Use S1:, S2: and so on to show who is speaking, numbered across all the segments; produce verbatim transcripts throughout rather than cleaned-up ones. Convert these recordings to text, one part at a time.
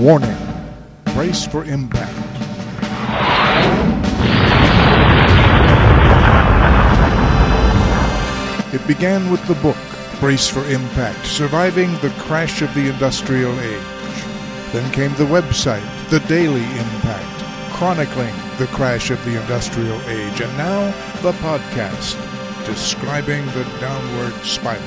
S1: Warning. Brace for impact. It began with the book, Brace for Impact, Surviving the Crash of the Industrial Age. Then came the website, The Daily Impact, chronicling the crash of the Industrial Age. And now, the podcast, describing the downward spiral.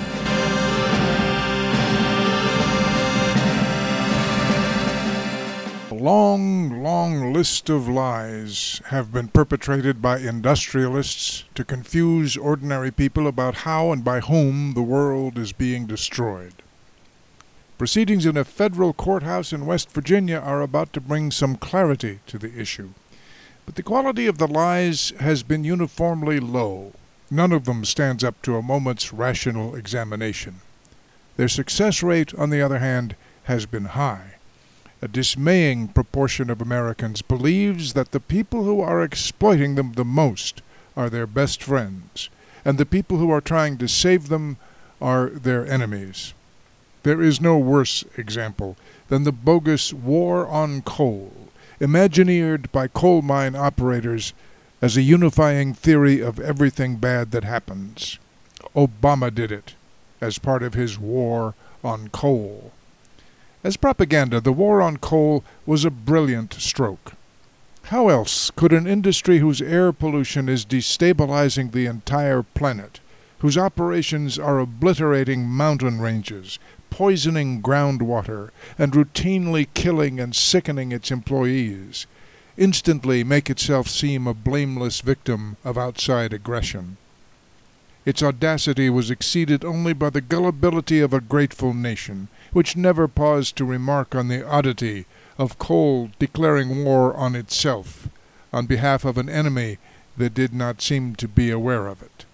S1: A long, long list of lies have been perpetrated by industrialists to confuse ordinary people about how and by whom the world is being destroyed. Proceedings in a federal courthouse in West Virginia are about to bring some clarity to the issue. But the quality of the lies has been uniformly low. None of them stands up to a moment's rational examination. Their success rate, on the other hand, has been high. A dismaying proportion of Americans believes that the people who are exploiting them the most are their best friends, and the people who are trying to save them are their enemies. There is no worse example than the bogus war on coal, imagineered by coal mine operators as a unifying theory of everything bad that happens. Obama did it as part of his war on coal. As propaganda, the war on coal was a brilliant stroke. How else could an industry whose air pollution is destabilizing the entire planet, whose operations are obliterating mountain ranges, poisoning groundwater, and routinely killing and sickening its employees, instantly make itself seem a blameless victim of outside aggression? Its audacity was exceeded only by the gullibility of a grateful nation, which never paused to remark on the oddity of coal declaring war on itself on behalf of an enemy that did not seem to be aware of it.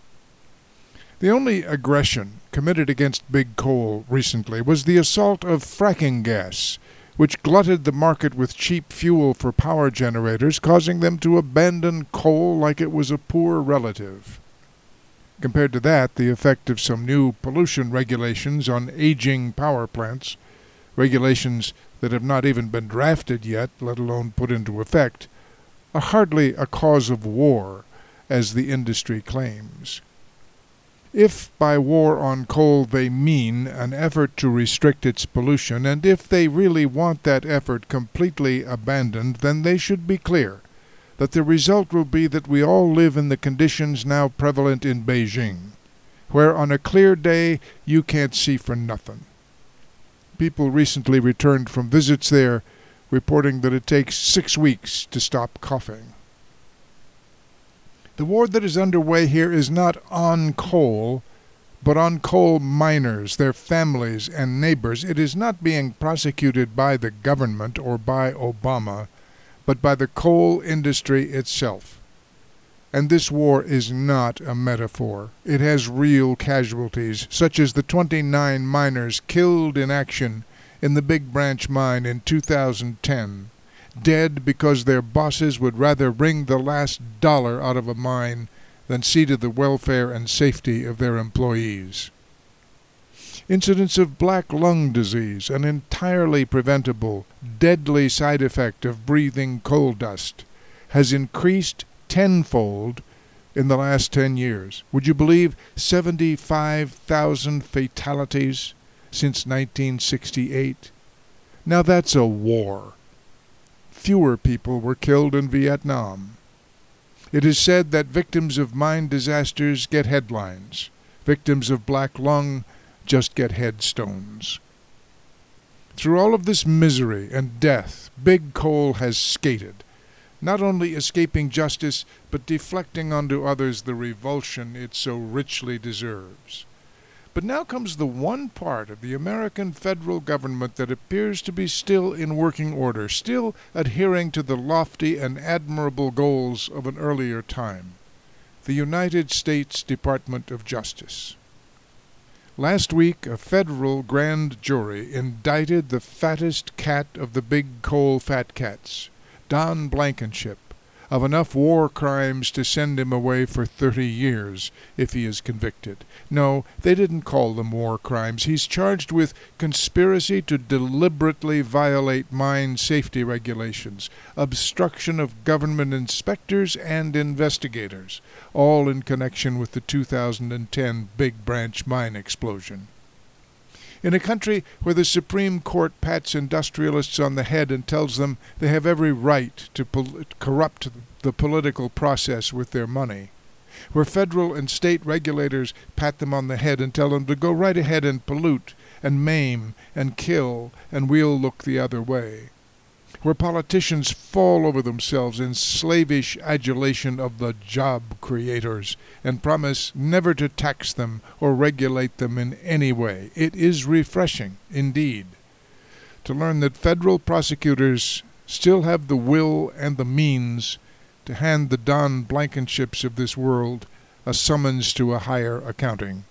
S1: The only aggression committed against big coal recently was the assault of fracking gas, which glutted the market with cheap fuel for power generators, causing them to abandon coal like it was a poor relative. Compared to that, the effect of some new pollution regulations on aging power plants, regulations that have not even been drafted yet, let alone put into effect, are hardly a cause of war, as the industry claims. If by war on coal they mean an effort to restrict its pollution, and if they really want that effort completely abandoned, then they should be clear that the result will be that we all live in the conditions now prevalent in Beijing, where on a clear day you can't see for nothing. People recently returned from visits there, reporting that it takes six weeks to stop coughing. The war that is underway here is not on coal, but on coal miners, their families, and neighbors. It is not being prosecuted by the government or by Obama, but by the coal industry itself. And this war is not a metaphor. It has real casualties, such as the twenty-nine miners killed in action in the Big Branch mine in two thousand ten, dead because their bosses would rather wring the last dollar out of a mine than see to the welfare and safety of their employees. Incidents of black lung disease, an entirely preventable, deadly side effect of breathing coal dust, has increased tenfold in the last ten years. Would you believe seventy-five thousand fatalities since nineteen sixty-eight? Now that's a war. Fewer people were killed in Vietnam. It is said that victims of mine disasters get headlines. Victims of black lung just get headstones. Through all of this misery and death, big coal has skated, not only escaping justice, but deflecting onto others the revulsion it so richly deserves. But now comes the one part of the American federal government that appears to be still in working order, still adhering to the lofty and admirable goals of an earlier time: the United States Department of Justice. Last week, a federal grand jury indicted the fattest cat of the big coal fat cats, Don Blankenship, of enough war crimes to send him away for thirty years if he is convicted. No, they didn't call them war crimes. He's charged with conspiracy to deliberately violate mine safety regulations, obstruction of government inspectors and investigators, all in connection with the two thousand ten Big Branch mine explosion. In a country where the Supreme Court pats industrialists on the head and tells them they have every right to pol- corrupt the political process with their money, where federal and state regulators pat them on the head and tell them to go right ahead and pollute and maim and kill, and we'll look the other way, where politicians fall over themselves in slavish adulation of the job creators and promise never to tax them or regulate them in any way. It is refreshing, indeed, to learn that federal prosecutors still have the will and the means to hand the Don Blankenships of this world a summons to a higher accounting.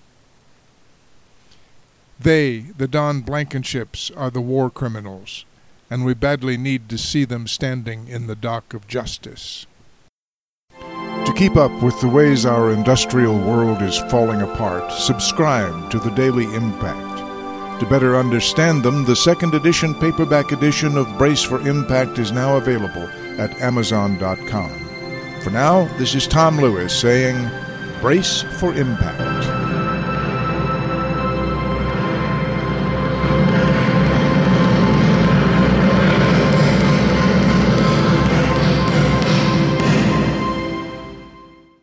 S1: They, the Don Blankenships, are the war criminals, and we badly need to see them standing in the dock of justice. To keep up with the ways our industrial world is falling apart, subscribe to the Daily Impact. To better understand them, the second edition paperback edition of Brace for Impact is now available at amazon dot com. For now, this is Tom Lewis saying, Brace for Impact.